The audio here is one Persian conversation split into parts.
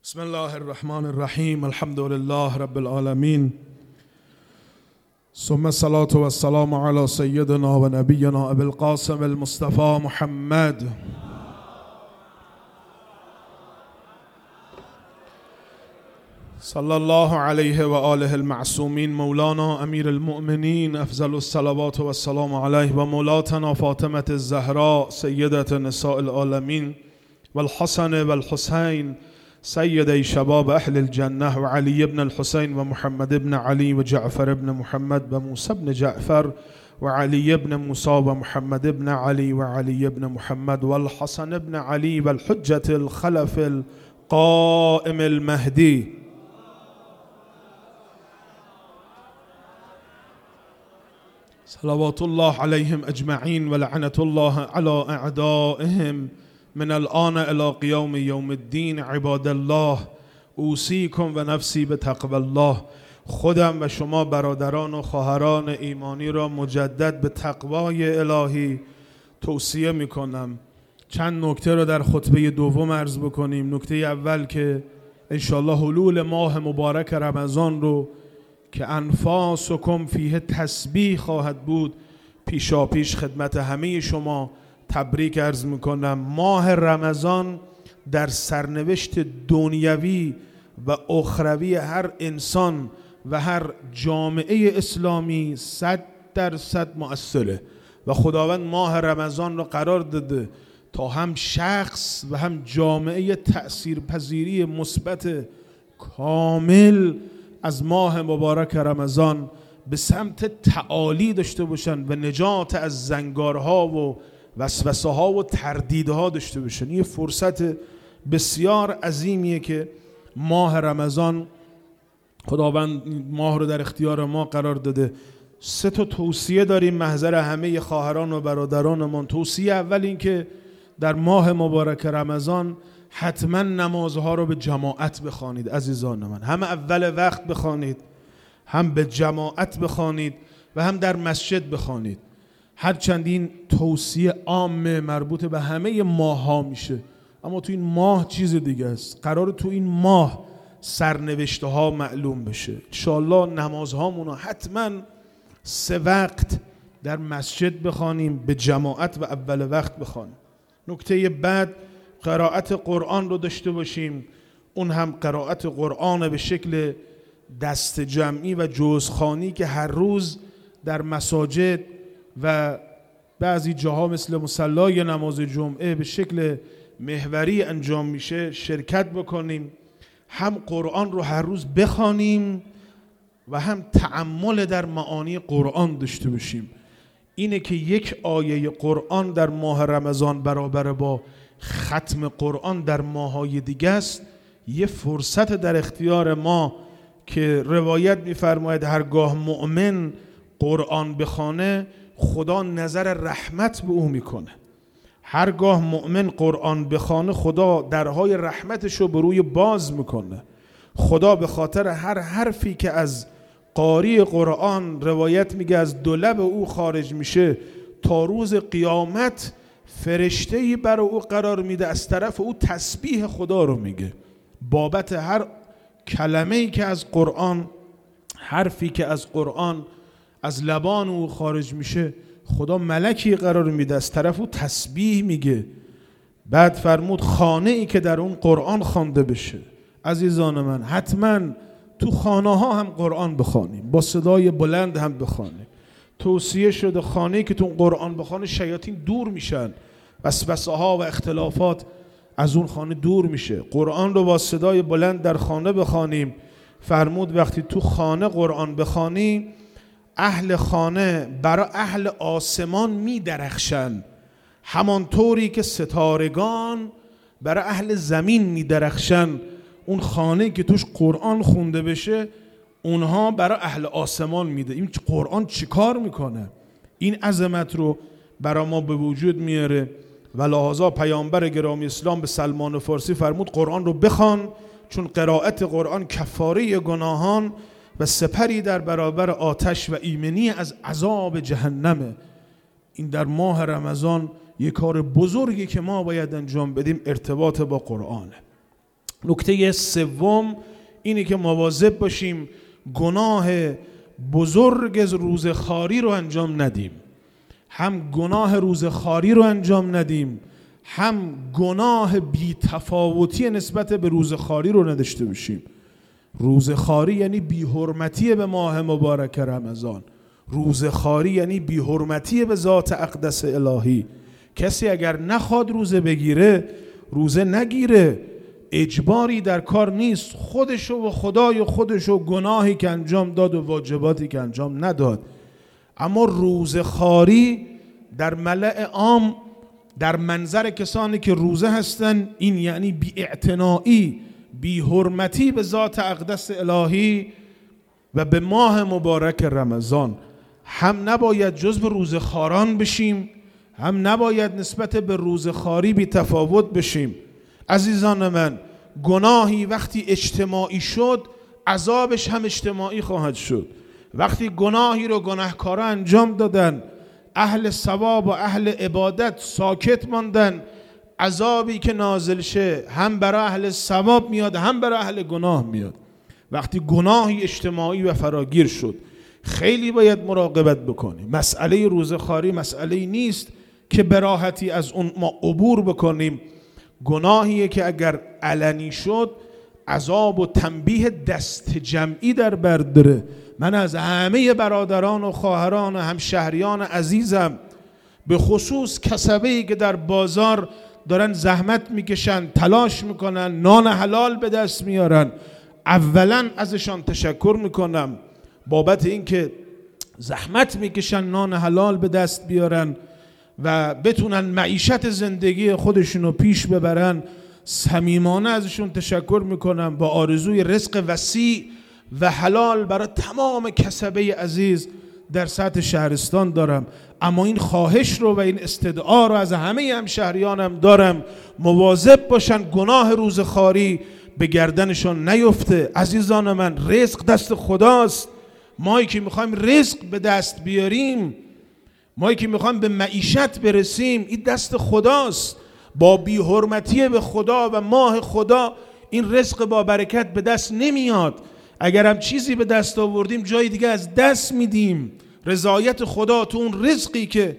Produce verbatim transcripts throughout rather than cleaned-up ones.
بسم الله الرحمن الرحیم. الحمد لله رب العالمین، ثم الصلاة والسلام على سيدنا و نبینا ابی القاسم المصطفى محمد صلی الله علیه و آله المعصومین. مولانا امیر المؤمنین افضل الصلوات و السلام علیه و مولاتنا فاطمة الزهراء سیدة نساء العالمین و الحسن و الحسین سيدي شباب أهل الجنة وعلي بن الحسين ومحمد بن علي وجعفر بن محمد وموسى بن جعفر وعلي بن موسى ومحمد بن علي وعلي بن محمد والحسن بن علي والحجة الخلف القائم المهدي صلوات الله عليهم أجمعين ولعنة الله على أعدائهم من الآن الى قیام یوم الدین. عباد الله، اوصیکم و نفسی به تقوی الله. خودم و شما برادران و خواهران ایمانی را مجدد به تقوای الهی توصیه می کنم. چند نکته را در خطبه دوم عرض بکنیم. نکته اول که انشاءالله حلول ماه مبارک رمضان رو که انفاسکم فیه تسبیح خواهد بود، پیشا پیش خدمت همه شما تبریک عرض میکنم. ماه رمضان در سرنوشت دنیوی و اخروی هر انسان و هر جامعه اسلامی صد درصد مؤثره و خداوند ماه رمضان را قرار داده تا هم شخص و هم جامعه تأثیرپذیری مثبت کامل از ماه مبارک رمضان به سمت تعالی داشته باشن و نجات از زنگارها و وسوسه ها و تردیدها داشته باشن. یه فرصت بسیار عظیمیه که ماه رمضان خداوند ماه رو در اختیار ما قرار داده. سه تا توصیه داریم محضر همه خواهران و برادرانمون. توصیه اول این که در ماه مبارک رمضان حتما نمازها رو به جماعت بخوانید عزیزان من. هم اول وقت بخوانید، هم به جماعت بخوانید و هم در مسجد بخوانید. هرچند این توصیه عام مربوط به همه ماه ها میشه، اما تو این ماه چیز دیگه است. قرار تو این ماه سرنوشته ها معلوم بشه. انشاءالله نمازهامون رو حتما سه وقت در مسجد بخوانیم، به جماعت و اول وقت بخوانیم. نکته بعد قرائت قرآن رو داشته باشیم. اون هم قرائت قرآن به شکل دست جمعی و جزخوانی که هر روز در مساجد و بعضی جاها مثل مصلی نماز جمعه به شکل محوری انجام میشه شرکت بکنیم. هم قرآن رو هر روز بخوانیم و هم تأمل در معانی قرآن داشته باشیم. اینه که یک آیه قرآن در ماه رمضان برابر با ختم قرآن در ماه‌های دیگه است. یه فرصت در اختیار ما که روایت می‌فرماید هرگاه مؤمن قرآن بخوانه خدا نظر رحمت به او میکنه. هرگاه مؤمن قرآن بخوانه خدا درهای رحمتش رو به روی باز میکنه. خدا به خاطر هر حرفی که از قاری قرآن روایت میگه از دو لب او خارج میشه تا روز قیامت فرشته‌ای بر او قرار میده از طرف او تسبیح خدا رو میگه. بابت هر کلمه‌ای که از قرآن، حرفی که از قرآن از لبان او خارج میشه خدا ملکی قرار میده از طرف او تسبیح میگه. بعد فرمود خانه ای که در اون قرآن خوانده بشه. عزیزان من حتما تو خانه ها هم قرآن بخوانیم، با صدای بلند هم بخوانیم. توصیه شده خانه ای که تو قرآن بخوانه شیاطین دور میشن، وسوسه ها و اختلافات از اون خانه دور میشه. قرآن رو با صدای بلند در خانه بخوانیم. فرمود وقتی تو خانه قرآن بخوانی اهل خانه برای اهل آسمان می درخشن، همانطوری که ستارگان برای اهل زمین می درخشن. اون خانه که توش قرآن خونده بشه اونها برای اهل آسمان میده. این قرآن چی کار میکنه؟ این عظمت رو برای ما به وجود میاره. و لحاظا پیامبر گرامی اسلام به سلمان فارسی فرمود قرآن رو بخوان چون قرائت قرآن کفاره گناهان و سپری در برابر آتش و ایمنی از عذاب جهنمه. این در ماه رمضان یک کار بزرگی که ما باید انجام بدیم ارتباط با قرآنه. نکته سوم اینی که مواظب باشیم گناه بزرگ روزخواری رو انجام ندیم. هم گناه روزخواری رو انجام ندیم، هم گناه بی‌تفاوتی نسبت به روزخواری رو نداشته باشیم. روزخواری یعنی بی‌حرمتی به ماه مبارک رمضان. روزخواری یعنی بی‌حرمتی به ذات اقدس الهی. کسی اگر نخواد روزه بگیره روزه نگیره، اجباری در کار نیست. خودشو و خدای خودشو گناهی که انجام داد و واجباتی که انجام نداد. اما روزخواری در ملأ عام، در منظر کسانی که روزه هستن، این یعنی بی‌اعتنایی، بی‌حرمتی به ذات اقدس الهی و به ماه مبارک رمضان. هم نباید جزو روزخواران بشیم، هم نباید نسبت به روزخواری بی تفاوت بشیم. عزیزان من، گناهی وقتی اجتماعی شد عذابش هم اجتماعی خواهد شد. وقتی گناهی رو گناهکارا انجام دادن، اهل ثواب و اهل عبادت ساکت ماندن، عذابی که نازل شه هم برای اهل ثواب میاد هم برای اهل گناه میاد. وقتی گناهی اجتماعی و فراگیر شد خیلی باید مراقبت بکنیم. مسئله روزخواری مسئله نیست که به راحتی از اون ما عبور بکنیم. گناهیه که اگر علنی شد عذاب و تنبیه دست جمعی در بر داره. من از همه برادران و خواهران و همشهریان عزیزم، به خصوص کسبه‌ای که در بازار دارن زحمت میکشن، تلاش میکنن، نان حلال به دست میارن، اولا ازشان تشکر میکنم بابت اینکه زحمت میکشن نان حلال به دست بیارن و بتونن معیشت زندگی خودشونو پیش ببرن. صمیمانه ازشون تشکر میکنم، با آرزوی رزق وسیع و حلال برای تمام کسبه عزیز در سطح شهرستان دارم. اما این خواهش رو و این استدعا رو از همه همشهریانم دارم، مواظب باشن گناه روزخواری به گردنشان نیفته. عزیزان من، رزق دست خداست. مایی که میخوایم رزق به دست بیاریم، مایی که میخوایم به معیشت برسیم، این دست خداست. با بی‌حرمتی به خدا و ماه خدا این رزق با برکت به دست نمیاد. اگر هم چیزی به دست آوردیم جای دیگه از دست میدیم. رضایت خدا تو اون رزقی که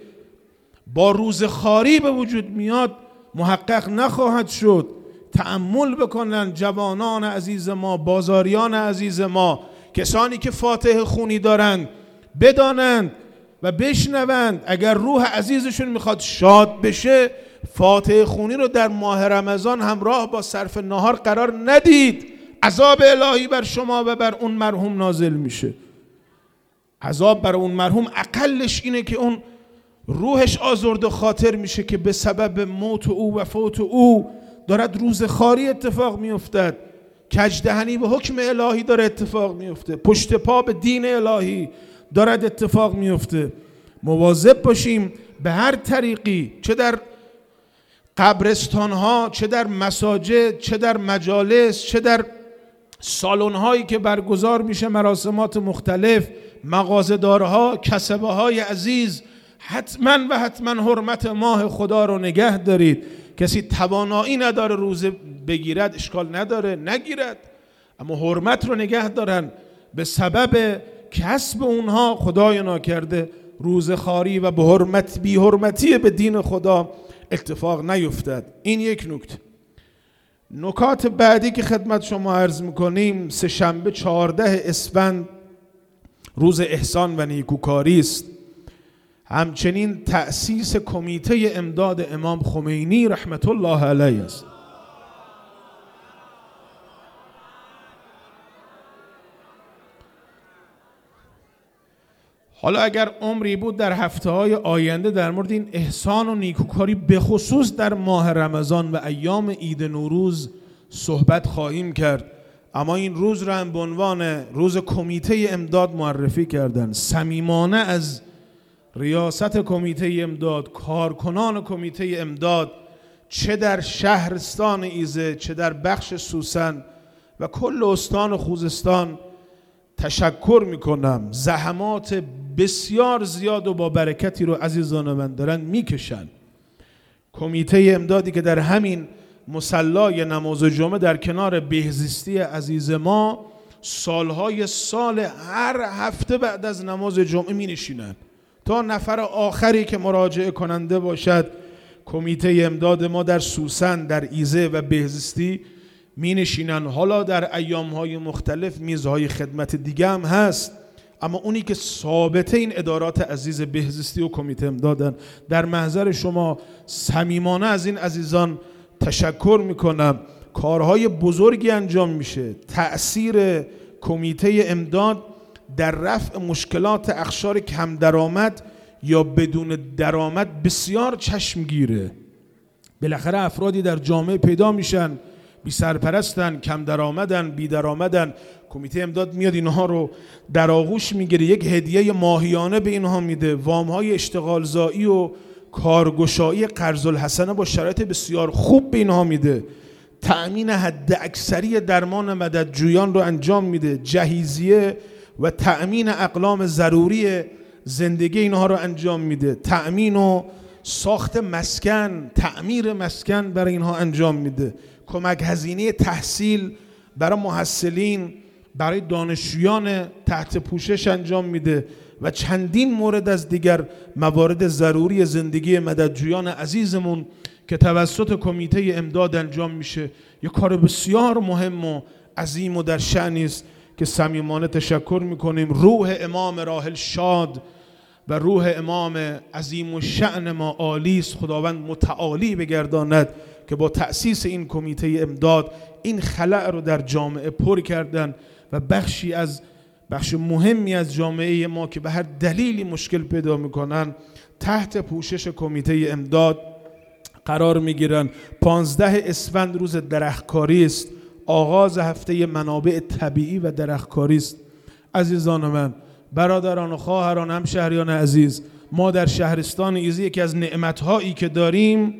با روزخواری به وجود میاد محقق نخواهد شد. تأمل بکنن جوانان عزیز ما، بازاریان عزیز ما، کسانی که فاتح خونی دارند، بدانند و بشنوند اگر روح عزیزشون میخواد شاد بشه، فاتح خونی رو در ماه رمضان همراه با صرف نهار قرار ندید. عذاب الهی بر شما و بر اون مرحوم نازل میشه. عذاب بر اون مرحوم اقلش اینه که اون روحش آزرده خاطر میشه که به سبب موت او و فوت او دارد روزخواری اتفاق میافتد. کجدهنی به حکم الهی داره اتفاق میفته، پشت پا به دین الهی دارد اتفاق میفته. مواظب باشیم به هر طریقی، چه در قبرستان ها، چه در مساجد، چه در مجالس، چه در سالن هایی که برگزار میشه مراسمات مختلف، مغازه‌دارها، کسبه های عزیز، حتما و حتما حرمت ماه خدا رو نگه دارید. کسی توانایی نداره روزه بگیرد اشکال نداره، نگیرد، اما حرمت رو نگه دارن. به سبب کسب اونها خدای ناکرده روزخواری و به حرمت بی حرمتی به دین خدا اتفاق نیفتد. این یک نکته. نکات بعدی که خدمت شما عرض میکنیم، سه شنبه چهارده اسفند روز احسان و نیکوکاری است. همچنین تأسیس کمیته امداد امام خمینی رحمت الله علیه است. حالا اگر عمری بود در هفته های آینده در مورد این احسان و نیکوکاری به خصوص در ماه رمضان و ایام عید نوروز صحبت خواهیم کرد، اما این روز را هم به عنوان روز کمیته امداد معرفی کردن. صمیمانه از ریاست کمیته امداد، کارکنان کمیته امداد، چه در شهرستان ایزه چه در بخش سوسن و کل استان و خوزستان تشکر میکنم. زحمات بسیار زیاد و با برکتی رو عزیزان من دارن میکشن. کمیته امدادی که در همین مصلای نماز جمعه در کنار بهزیستی عزیز ما سالهای سال هر هفته بعد از نماز جمعه می نشینن تا نفر آخری که مراجعه کننده باشد. کمیته امداد ما در سوسن، در ایزه و بهزیستی می نشینن. حالا در ایامهای مختلف میزهای خدمت دیگه هم هست، اما اونی که ثابته این ادارات عزیز بهزیستی و کمیته امدادن. در محضر شما صمیمانه از این عزیزان تشکر میکنم. کارهای بزرگی انجام میشه. تأثیر کمیته امداد در رفع مشکلات اقشار کم درآمد یا بدون درآمد بسیار چشمگیره. بالاخره افرادی در جامعه پیدا میشن بی سرپرستن، کم درآمدن، بی درآمدن. کمیته امداد میاد اینها رو در آغوش میگیره، یک هدیه ماهیانه به اینها میده، وامهای اشتغالزایی و کارگشایی قرض الحسنه با شرایط بسیار خوب به اینها میده، تأمین حد اکثری درمان مددجویان رو انجام میده، جهیزیه و تأمین اقلام ضروری زندگی اینها رو انجام میده، تأمین و ساخت مسکن، تعمیر مسکن برای اینها انجام میده، کمک هزینه تحصیل برای محصلین، برای دانشجویان تحت پوشش انجام میده و چندین مورد از دیگر موارد ضروری زندگی مددجویان عزیزمون که توسط کمیته امداد انجام میشه. یک کار بسیار مهم و عظیم و در شأنی است که صمیمانه تشکر میکنیم. روح امام راحل شاد و روح امام عظیم و شأن ما عالی است. خداوند متعالی بگرداند که با تأسیس این کمیته امداد این خلأ رو در جامعه پر کردن و بخشی از بخش مهمی از جامعه ما که به هر دلیلی مشکل پیدا میکنن تحت پوشش کمیته امداد قرار میگیرن. پانزده اسفند روز درختکاری است، آغاز هفته منابع طبیعی و درختکاری است. عزیزان من، برادران و خواهران، همشهریان عزیز، ما در شهرستان ایزه یکی از نعمتهایی که داریم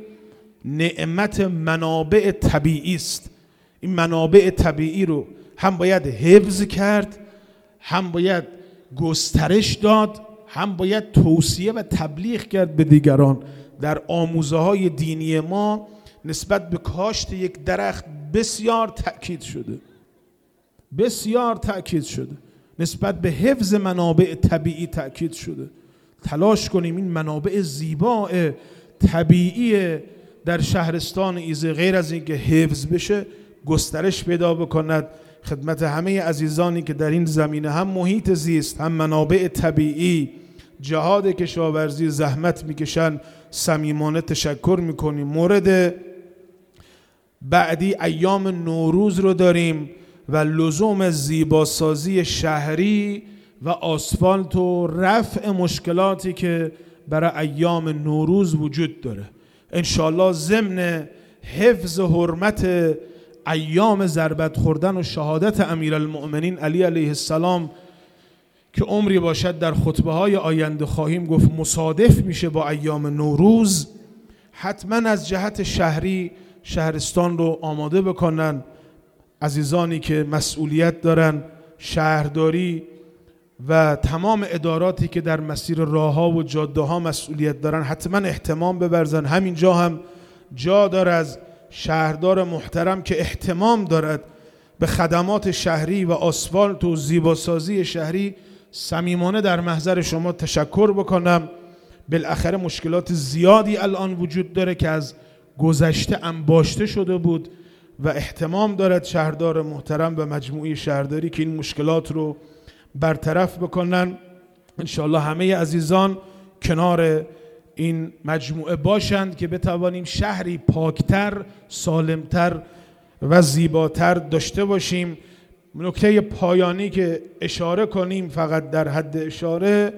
نعمت منابع طبیعی است. این منابع طبیعی رو هم باید حفظ کرد، هم باید گسترش داد، هم باید توصیه و تبلیغ کرد به دیگران. در آموزه های دینی ما نسبت به کاشت یک درخت بسیار تأکید شده، بسیار تأکید شده. نسبت به حفظ منابع طبیعی تأکید شده. تلاش کنیم این منابع زیبا طبیعی در شهرستان ایزه غیر از این که حفظ بشه گسترش پیدا بکند. خدمت همه عزیزانی که در این زمینه هم محیط زیست، هم منابع طبیعی، جهاد کشاورزی زحمت میکشن، صمیمانه تشکر میکنیم. مورد بعدی ایام نوروز رو داریم و لزوم زیباسازی شهری و آسفالت و رفع مشکلاتی که برای ایام نوروز وجود داره. انشالله ضمن حفظ حرمت ایام ضربت خوردن و شهادت امیرالمؤمنین علی علیه السلام که عمری باشد در خطبه های آینده خواهیم گفت مصادف میشه با ایام نوروز، حتما از جهت شهری شهرستان رو آماده بکنن. عزیزانی که مسئولیت دارن، شهرداری و تمام اداراتی که در مسیر راه ها و جاده ها مسئولیت دارن حتما اهتمام ببرزن. همینجا هم جا داره از شهردار محترم که اهتمام دارد به خدمات شهری و آسفالت و زیباسازی شهری صمیمانه در محضر شما تشکر بکنم. بالاخره مشکلات زیادی الان وجود داره که از گذشته انباشته شده بود و اهتمام دارد شهردار محترم و مجموعه شهرداری که این مشکلات رو برطرف بکنن. انشاءالله همه عزیزان کنار این مجموعه باشند که بتوانیم شهری پاکتر، سالمتر و زیباتر داشته باشیم. نکته پایانی که اشاره کنیم فقط در حد اشاره،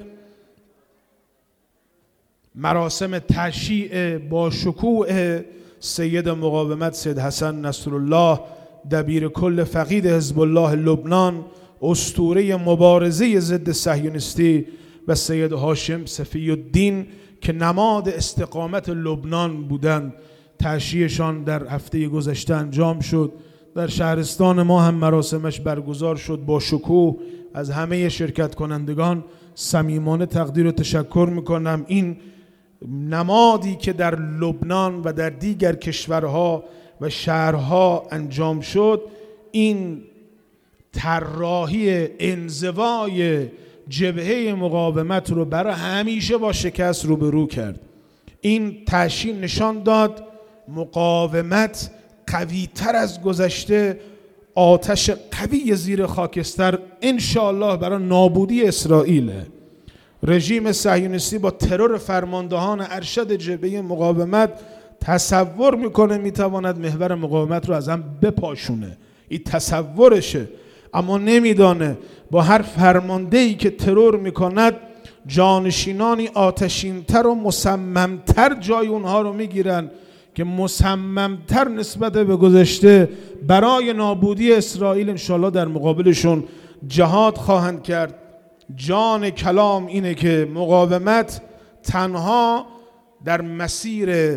مراسم تشییع با شکوه سید مقاومت سید حسن نصرالله دبیر کل فقید حزب الله لبنان، اسطوره مبارزه ضد صهیونیستی، و سید هاشم صفی الدین که نماد استقامت لبنان بودند. تشییعشان در هفته گذشته انجام شد. در شهرستان ما هم مراسمش برگزار شد با شکوه. از همه شرکت کنندگان صمیمانه تقدیر و تشکر میکنم. این نمادی که در لبنان و در دیگر کشورها و شهرها انجام شد، این طراحی انزوای جبهه مقاومت رو برای همیشه با شکست روبرو کرد. این تأشیر نشان داد مقاومت قوی تر از گذشته، آتش قوی زیر خاکستر انشاءالله برای نابودی اسرائیل. رژیم صهیونیستی با ترور فرماندهان ارشد جبهه مقاومت تصور میکنه میتواند محور مقاومت رو از هم بپاشونه، این تصورشه، اما نمیدانه با هر فرماندهی که ترور میکند جانشینانی آتشینتر و مصممتر جای اونها رو میگیرن که مصممتر نسبت به گذشته برای نابودی اسرائیل انشاءالله در مقابلشون جهاد خواهند کرد. جان کلام اینه که مقاومت تنها در مسیر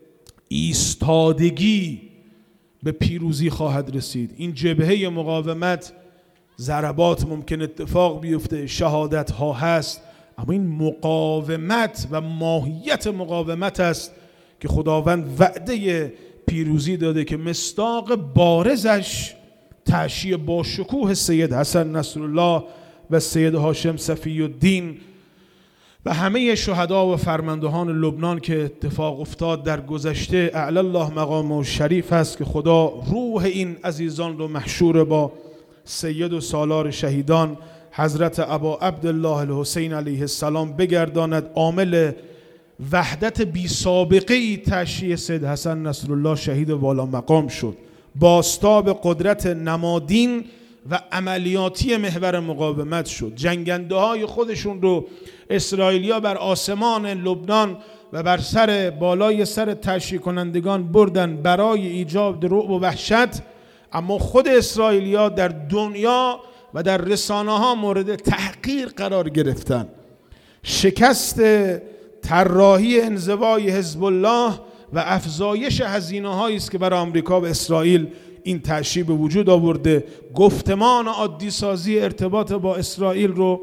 ایستادگی به پیروزی خواهد رسید. این جبهه مقاومت ضربات ممکن اتفاق بیفته، شهادت ها هست، اما این مقاومت و ماهیت مقاومت است که خداوند وعده پیروزی داده که مصداق بارزش تشییع با شکوه سید حسن نصرالله و سید هاشم صفی الدین و همه شهدا و فرماندهان لبنان که اتفاق افتاد در گذشته. اعلی الله مقام شریف است که خدا روح این عزیزان رو محشور با سید و سالار شهیدان حضرت ابا عبدالله الحسین علیه السلام بگرداند. عامل وحدت بی سابقه تشییع سید حسن نصرالله شهید والا مقام شد. بازتاب قدرت نمادین و عملیاتی محور مقاومت شد. جنگنده های خودشون رو اسرائیلیا بر آسمان لبنان و بر سر بالای سر تشییع کنندگان بردن برای ایجاد رعب و وحشت، اما خود اسرائیلیا در دنیا و در رسانه ها مورد تحقیر قرار گرفتن. شکست طراحی انزوای حزب الله و افزایش هزینه هایی است که برای آمریکا و اسرائیل این تشییع به وجود آورده. گفتمان عادی سازی ارتباط با اسرائیل رو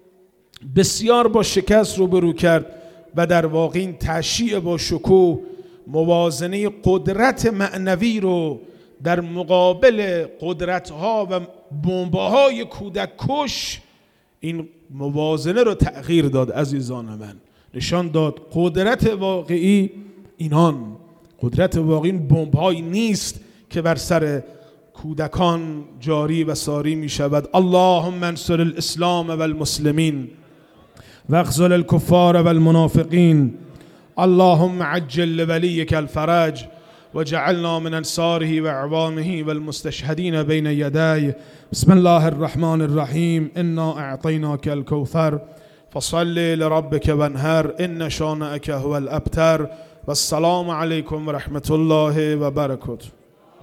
بسیار با شکست روبرو کرد و در واقع این تشییع با شکوه موازنه قدرت معنوی رو در مقابل قدرت‌ها و بمب‌های کودک کش، این موازنه رو تغییر داد. عزیزان من، نشان داد قدرت واقعی اینان، قدرت واقعی این بمب‌هایی نیست که بر سر کودکان جاری و ساری می شود. اللهم انصر الاسلام و المسلمین واخذل الكفار و المنافقین. اللهم عجل لولیک الفرج وجعلنا من انصاره و اعوانه و المستشهدین بین یدی. بسم الله الرحمن الرحیم. انا اعطیناک الکوثر فصل لربک وانحر ان شانئک هو الابتر. والسلام علیکم و رحمت الله و برکاته.